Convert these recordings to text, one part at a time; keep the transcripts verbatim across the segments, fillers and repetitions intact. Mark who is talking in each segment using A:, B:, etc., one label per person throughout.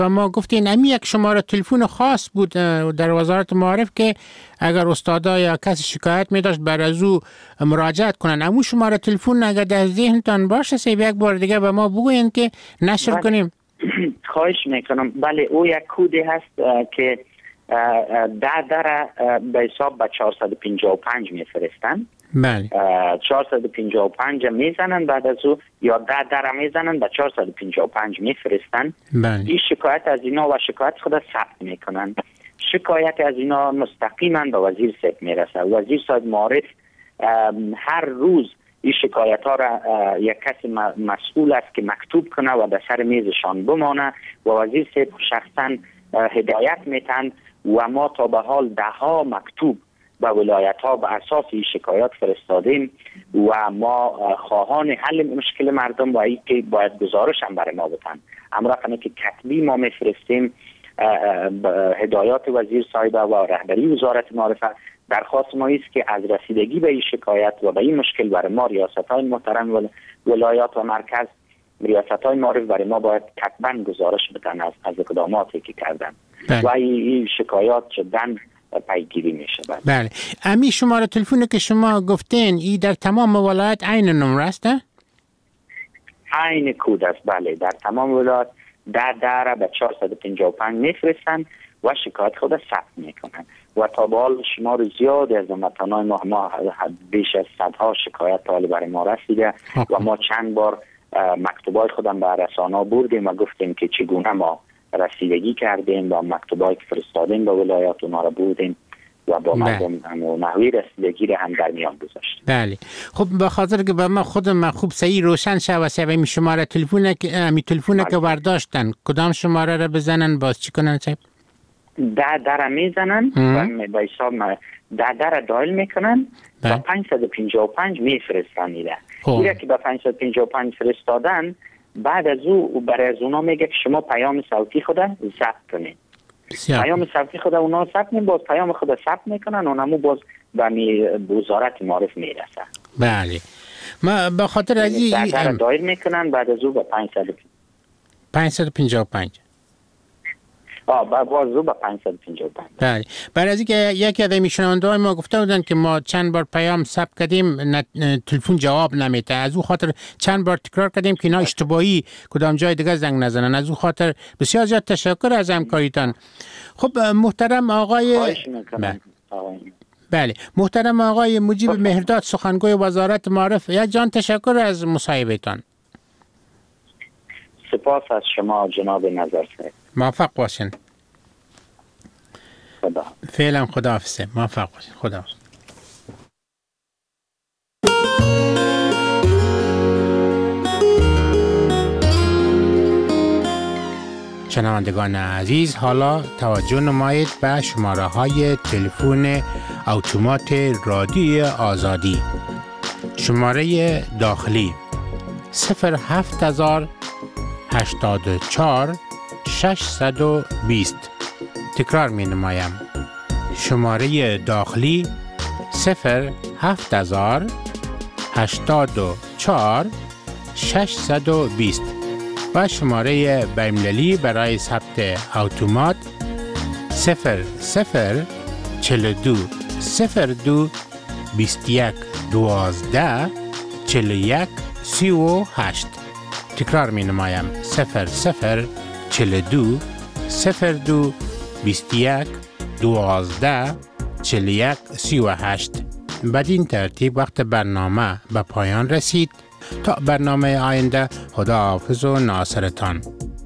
A: و ما گفتین امی یک شماره تلفن خاص بود در وزارت معارف که اگر استادا یا کسی شکایت می داشت بر از او مراجعت کنن. امو شماره تلفن اگر در ذهنتان باشه سه یک بار دیگه به ما بگوین که نشر بله. کنیم.
B: خواهش میکنم. بله او یک کودی هست که ده در به حساب به چهارصد و پنجاه و پنج میفرستن.
A: بله.
B: چهارصد و پنجاه و پنج میزنن، بعد از او یا ده در میزنن به چهارصد و پنجاه و پنج میفرستن.
A: بله.
B: این شکایت از اینا و شکایت خود ثبت میکنن. شکایت از اینا مستقیما به وزیر صاحب میرسه. وزیر صاحب معارف هر روز این شکایت ها را یک کسی مسئول است که مکتوب کنه و در سر میزشان بمانه و وزیر صاحب شخصا هدایت میتن و ما تا به حال ده ها مکتوب به ولایت ها به اساس این شکایات فرستادیم و ما خواهان حل مشکل مردم و ای که باید گزارش هم برای ما بتن. امر کنه که کتبی ما میفرستیم هدایات وزیر صاحب و رهبری وزارت معارف. درخواست ما است که از رسیدگی به این شکایت و به این مشکل برای ما ریاست‌های محترم و ولایات و مرکز ریاست‌های معارف برای ما باید کتباً گزارش بدن از از اقداماتی که کردن و این شکایات شدن پیگیری میشه. بله.
A: بله. امی شماره تلفنی که شما گفتین ای در تمام ولایت عین نمره است؟
B: عین کود است. بله. در تمام ولایت در در به چهارصد و پنجاه و پنج میفرستن و شکایت خود ثبت میکنن و تا به حال شمار زیادی از هموطنان ما, ما بیش از صدها شکایت حالی برای ما رسیده و ما چند بار مکتوبای خودم به رسانه‌ها بردیم و گفتیم که چگونه ما رسیدگی کردیم و مکتوبایی که فرستادیم به ولایات اونا رو بردیم و با مردم نحوی رسیدگی رو هم در میان گذاشتیم.
A: بله. خب به خاطر که به ما خودم خوب صحیح روشن شه و سه می شماره تلفن که می تلفن که برداشتن کدام شماره رو بزنن باز چی کنن؟ چه
B: ده در میزنن و به حساب ده در دایل میکنن و پانصد و پنجاه و پنج میفرستن. ایده ایده که به پانصد و پنجاه و پنج فرستادن بعد از او برای از اونا میگه که شما پیام صوتی خود ثبت کنید. پیام صوتی خود اونا ثبت کنید، باز پیام خود ثبت میکنن اونمو باز به وزارت معارف میرسه.
A: بله. ما به خاطر از این
B: در دایل میکنن بعد از او به
A: پانصد و پنجاه و پنج
B: آه با بازو با پانصد و پنجاه و پنج.
A: بله. برای از اینکه یکی از میشنونده‌های ما گفته بودن که ما چند بار پیام ثبت کردیم تلفن جواب نمیده، از اون خاطر چند بار تکرار کردیم که اینا اشتباهی کدام جای دیگه زنگ نزنن. از اون خاطر بسیار زیاد تشکر از همکاریتان. خب محترم آقای بله. بله محترم آقای مجیب مهرداد سخنگوی وزارت معارف، یک جان تشکر از مصاحبهتان.
B: سپاس از شما جناب نظر صاحب.
A: موفق باشین.
B: خدا.
A: فعلا خداحافظ. موفق باشین. خدا. شنوندگان عزیز، حالا توجه نمایید به شماره های تلفن اتومات رادیوی آزادی. شماره داخلی صفر هفت هزار هشتاد و چهار ششصد و بیست. تکرار می نمایم. شماره داخلی صفر هفت هزار هشتاد و چهار ششصد و بیست و شماره بین‌المللی برای ثبت اتومات صفر صفر چهل و دو صفر دو بیست و یک دوازده چهل و یک سی و هشت. تکرار می نمایم. صفر صفر چهل و دو صفر دو بیست و یک دوازده چهل و یک سی و هشت. بدین ترتیب وقت برنامه به پایان رسید. تا برنامه آینده، خداحافظ و ناصرتان.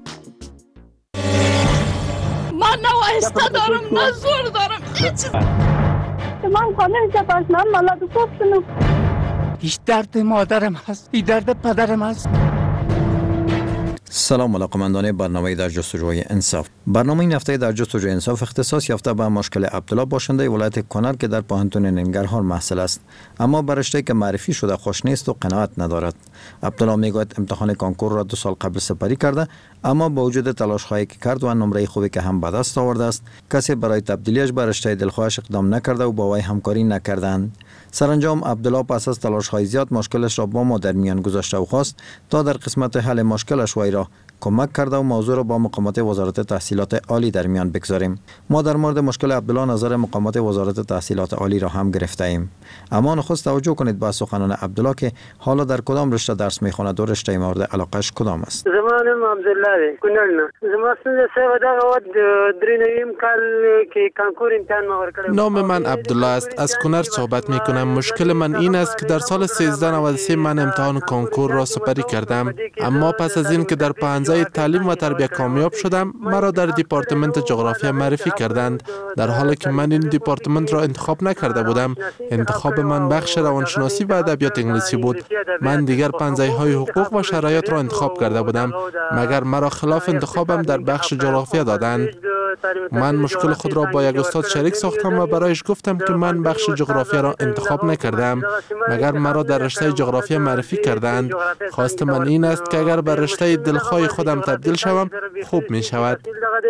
C: من نه آهسته دارم نه زور دارم هیچ.
D: من خانه سپاس من مالات خوب شنو.
C: هیچ درد مادرم هست، این درد پدرم هست.
E: سلام علاقمندان برنامه در جستجوی انصاف. برنامه این هفته در جستجوی انصاف اختصاص یافته به مشکل عبدالله باشنده ولایت کنر که در پانتون ننگرهار محصل است، اما بر رشته که معرفی شده خوش نیست و قناعت ندارد. عبدالله میگوید امتحان کانکور را دو سال قبل سپری کرده، اما با وجود تلاش هایی که کرد و نمره خوبی که هم به دست آورده است، کسی برای تبدیلیش به رشته دلخواهش اقدام نکرده و با وی همکاری نکردند. سرانجام عبدالله پس از تلاش های زیاد مشکلش را با ما در میان گذاشته و خواست تا در قسمت حل مشکلش وی را کمک کرده و موضوع را با مقامات وزارت تحصیلات عالی در میان بگذاریم. ما در مورد مشکل عبدالله نظر مقامات وزارت تحصیلات عالی را هم گرفته ایم. اما نخست توجه کنید به سخنان عبدالله که حالا در کدام رشته درس میخواند و رشته مورد علاقش کدام است.
F: زمانم عبدالله کنلنا زمان سه و دغه ود درینیم کال که کانکور امتحان ما ورکړ.
G: نام من عبدالله است. از کنر صحبت می کنم. مشکل من این است که در سال سیزده نود و سه من امتحان کانکور را سپری کردم، اما پس از این که در پانزده تعلیم و تربیت کامیاب شدم، مرا در دیپارتمنت جغرافیا معرفی کردند، در حالی که من این دیپارتمنت را انتخاب نکرده بودم. انتخاب من بخش روانشناسی و ادبیات انگلیسی بود. من دیگر پنجه های حقوق و شرایط را انتخاب کرده بودم، مگر مرا خلاف انتخابم در بخش جغرافیا دادند. من مشکل خود را با یک استاد شریک ساختم و برایش گفتم که من بخش جغرافیا را انتخاب نکردم، مگر مرا در رشته جغرافیا معرفی کردند. خواست من این است که اگر بر رشته دلخواه خودم تبدیل شوم خوب می شود.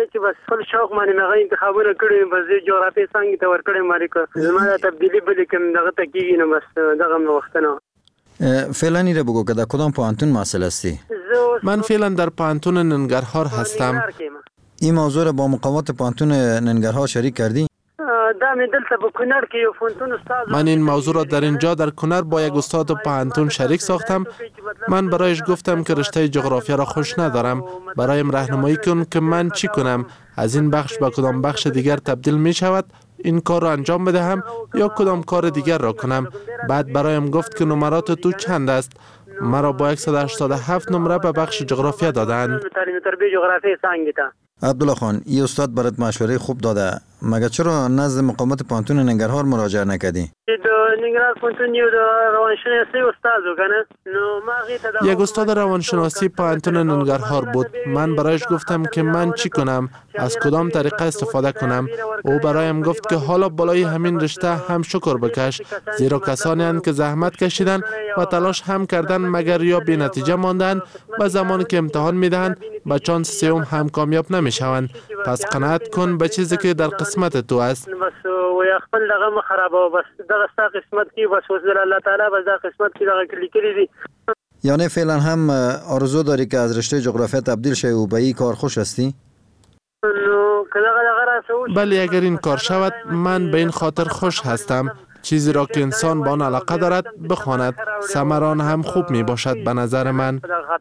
E: فعلا ایره بگو که در کدام پانتون محصل هستی؟
G: من فعلا در پانتون ننگرهار هستم.
E: این موضوع را با مقامات پانتون ننگرهار شریک کردی؟
G: من این موضوع را در اینجا در کنر با یک استاد پانتون شریک ساختم. من برایش گفتم که رشته جغرافیا را خوش ندارم، برایم راهنمایی کن که من چی کنم، از این بخش به کدام بخش دیگر تبدیل می شود، این کار را انجام بدهم یا کدام کار دیگر را کنم. بعد برایم گفت که نمرات تو چند است. مرا با صد و هشتاد و هفت نمره به بخش جغرافیا دادند.
E: عبدالله خان، این استاد برات مشوره خوب داده، مگر چرا نزد مقامات پانتون ننگرهار مراجعه نکردی؟
G: یک استاد روانشناسی پانتون ننگرهار بود. من برایش گفتم که من چی کنم، از کدام طریقه استفاده کنم. او برایم گفت که حالا بالای همین رشته هم شکر بکش، زیرا کسانی اند که زحمت کشیدن و تلاش هم کردن مگر یا بی نتیجه ماندن و زمانی که امتحان میدهند با چانس سوم هم کامیاب نمیشوند. پس قناعت کن به چیزی که در قسمت تو است.
F: بس و یا خپل دغه مخربه بس دغه ستا قسمت کې بس وزر الله تعالی بس دا قسمت کې دغه کلی کلی دي.
E: یعنی فعلا هم آرزو داری که از رشته جغرافیا تبدیل شوی و به این کار خوش هستی؟
G: بله، اگر این کار شود من به این خاطر خوش هستم. چیزی را که انسان با آن علاقه دارد بخواند، ثمران هم خوب می باشد به نظر من.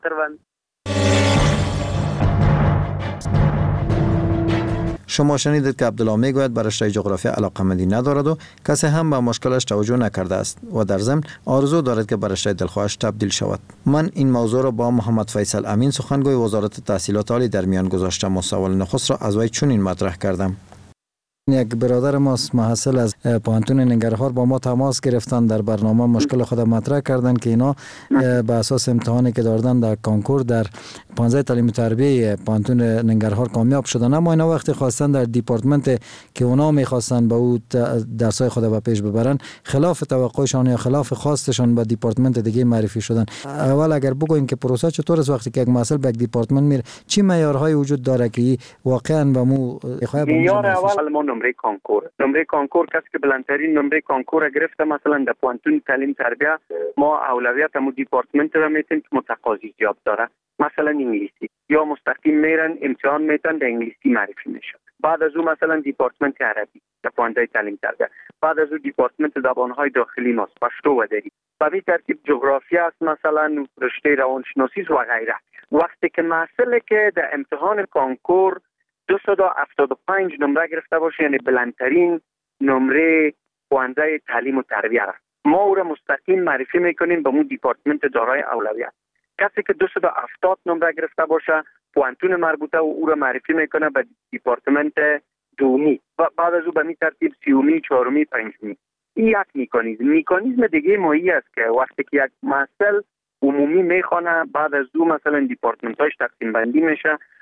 E: شما شنیدید که عبدالله میگوید بر رشته جغرافیا علاقه‌مندی ندارد و کسی هم به مشکلش توجه نکرده است و در ضمن آرزو دارد که بر رشته دلخواهش تبدیل شود. من این موضوع را با محمد فیصل امین سخنگوی وزارت تحصیلات عالی در میان گذاشتم و سوال نخست را از وی چنین مطرح کردم. یک برادر ما محصل از پانتون ننگرهار با ما تماس گرفتن، در برنامه مشکل خود مطرح کردن که اینا به اساس امتحانی که دادن در کانکور در پانزده تعلیم تربیه پانتون ننگرهار کامیاب شدن، اما اینا وقتی خواستن در دیپارتمنت که اونا میخواستن به او درسای خود به پیش ببرن، خلاف توقعشان یا خلاف خواستشان به دیپارتمنت دیگه معرفی شدن. اول اگر بگوییم که پروسه چطور است وقتی که یک محصل به یک دیپارتمنت میره، چی معیارهای وجود داره که واقعا به مو
B: معیار اول ما نمره کانکور نمره کانکور کسی که بلندترین نمره کانکور گرفته مثلا در پانتون تعلیم تربیه، ما اولویت مو دیپارتمنت را میتیم که متقاضی جواب داره، مثلا انگلیسی، یا مستقیم میرن امتحان میتن در انگلیسی معرفی میشن. بعد از اون مثلا دیپارتمنت عربی در پانزده تعلیم تربیه، بعد از اون دیپارتمنت زبانهای داخلی ماست، پشتو و دری. به این ترتیب جغرافیا است، مثلا رشته روانشناسی و غیره. وقتی که محصل که در امتحان کانکور دویست و هفتاد و پنج نمره گرفته باشه، یعنی بلندترین نمره پانزده تعلیم و تربیه است، ما او را مستقیم معرفی میکنیم به مون دیپارتمنت دارای اولویت. کسی که دویست و هفتاد نمره گرفته باشه، پوانتون مربوطه و او را معرفی میکنه به دیپارتمنت دومی و بعد از او به می ترتیب سیومی، چهارمی، پنجمی. این یک میکانیزم. میکانیزم دیگه مایی است که وقتی که یک محصل عمومی میخوانه، بعد از او مثلا دیپارتمنت هاش تقسیم بندی میشه،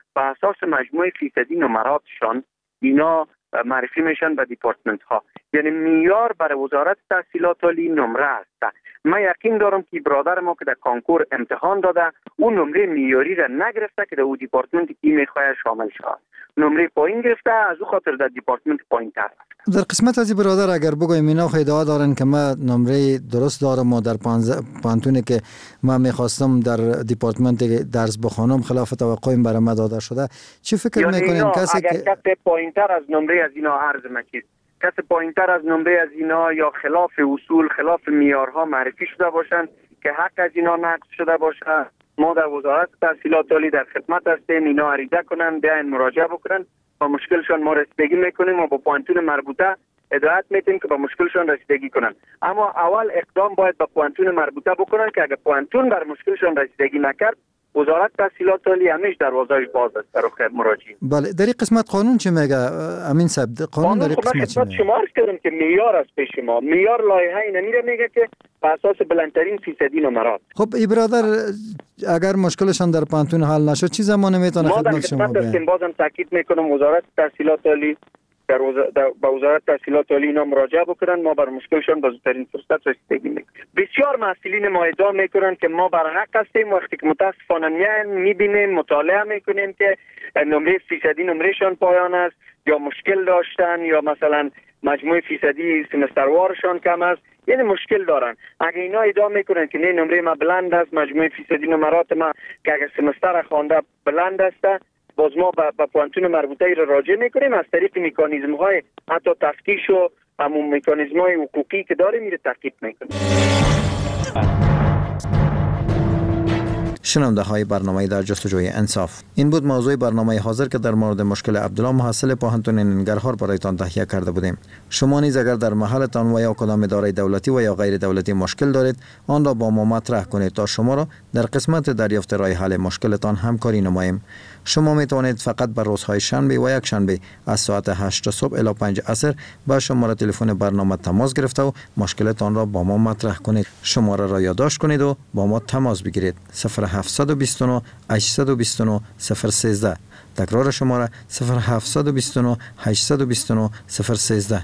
H: به اساس مجموع فیصدی نمراتشان اینا معرفی میشن به دیپارتمنت ها. یعنی معیار برای وزارت تحصیلات عالی نمره است. من یقین دارم که برادر ما که در کانکور امتحان داده اون نمره معیاری را نگرفته که در اون دیپارتمنتی که میخواد شامل شود. نمره پایین گرفته، از او خاطر در دیپارتمنت پایین تر است.
E: در قسمت از برادر اگر بگویم اینا ادعا دارن که ما نمره درست دارم و در پانتونی که ما میخواستم در دیپارتمنت درس بخوانم خلاف توقع برای ما داده شده، چی فکر میکنین کسی
H: اگر
E: که
H: کسی پایین تر از نمره از اینا عرض مکید، کسی پایین تر از نمره از اینا یا خلاف اصول خلاف معیارها معرفی شده باشند که حق از اینا نقض شده باشه، ما در وزارت تحصیلات عالی در خدمت هستیم، اینا عریضه کنن، بیاین مراجعه بکنن، با مشکلشان ما رسیدگی میکنیم و با پوانتون مربوطه هدایت میتیم که با مشکلشان رسیدگی کنن. اما اول اقدام باید با پوانتون مربوطه بکنن که اگر پوانتون بر مشکلشان رسیدگی نکرد، وزارت تحصیلات عالی همیشه دروازه‌اش باز است برای مراجعین.
E: بله، در این قسمت قانون چی میگه امین صاحب؟ قانون در این قسمت چی میگه؟
H: شما عرض کردم که معیار است پیش ما، معیار لایحه اینا میره میگه که بر اساس بلندترین فیصدی نمرات.
E: خب ای برادر اگر مشکلشان در پانتون حل نشد چی زمانه میتونه خدمت شما
H: بیاد؟ ما در خدمت بازم تاکید میکنم وزارت تحصیلات عالی در وز... با وزارت تحصیلات عالی اینا مراجعه بکنن، ما بر مشکلشان با زودترین فرصت رسیدگی میکنیم. بسیار محصلین ما ادعا میکنن که ما بر حق هستیم، وقتی که متاسفانه میایم میبینیم مطالعه میکنیم که نمره فیصدی نمرهشان پایان است یا مشکل داشتن یا مثلا مجموع فیصدی سمستروارشان کم است، یعنی مشکل دارن. اگه اینا ادعا میکنن که نه نمره ما بلند است، مجموع فیصدی نمرات ما که اگه سمستر خوانده بلند است، باز ما با پوانتون مربوطه ای را راجع میکنیم، از طریق مکانیزم های حتی تفتیش و همون مکانیزم های حقوقی که داریم میره تعقیب میکنیم.
E: شنونده های برنامه در جستجوی انصاف، این بود موضوع برنامه حاضر که در مورد مشکل عبدالله محصل پوهنتون ننگرهار برایتان تهیه کرده بودیم. شما نیز اگر در محلتان و یا کدام اداره دولتی و یا غیر دولتی مشکل دارید، آن را با ما مطرح کنید تا شما را در قسمت دریافت راه حل مشکلتان همکاری نماییم. شما می توانید فقط بر روزهای شنبه و یک شنبه از ساعت هشت صبح الی پنج عصر با شماره تلفن برنامه تماس گرفته و مشکلتان را با ما مطرح کنید. شماره را یادداشت کنید و با ما تماس بگیرید. صفر هفت دو نه هشت دو نه صفر یک سه. تکرار شماره صفر هفت دو نه هشت دو نه صفر یک سه.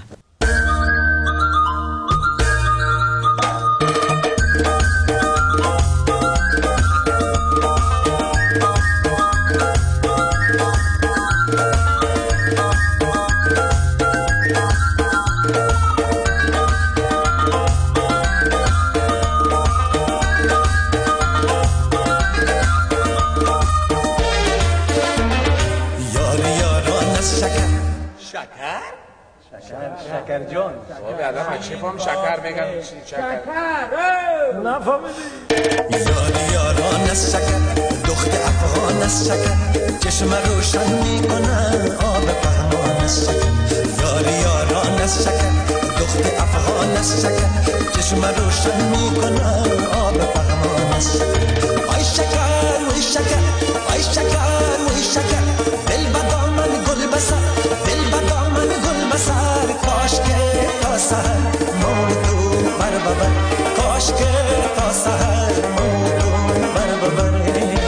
I: شکر جان بابا آدم از چی فهم شکر میگن شکر نفهمیدی یاری یاران از شکر دخت افغان از شکر چشم روشن میکنن آب پهمان از شکر یاری یاران از شکر دخت افغان از شکر چشم روشن میکنن آب پهمان از شکر آی شکر وی شکر آی شکر وی شکر دل بدامن گل بسر دل بدامن گل بسر کاش که تا سهر ما تو بر ببر کاش که تا سهر ما تو بر ببر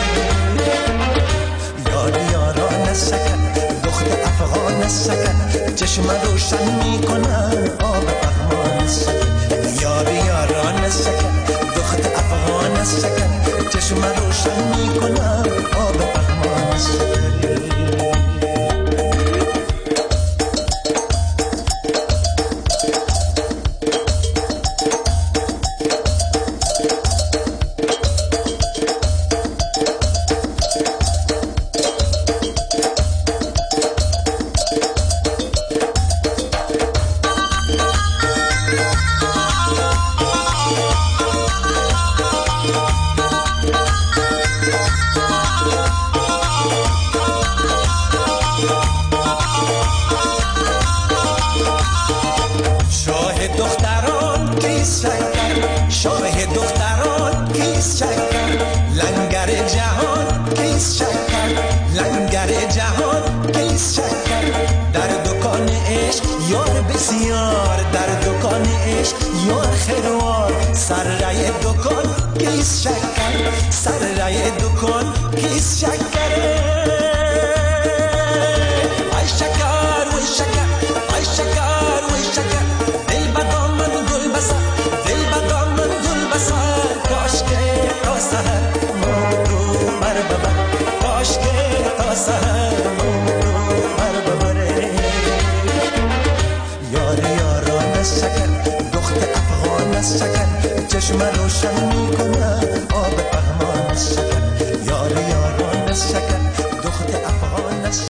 I: یاری یاران از شکر دخت افغان از شکر چشم روشن میکنن آب پهمان از شکر یاری یاران از شکر دخت افغان از شکر چشم روشن میکنن آب پهمان از شکر سر رای دکان کیس شکره از شکر چشم روشن میکنه آب پهمان از شکر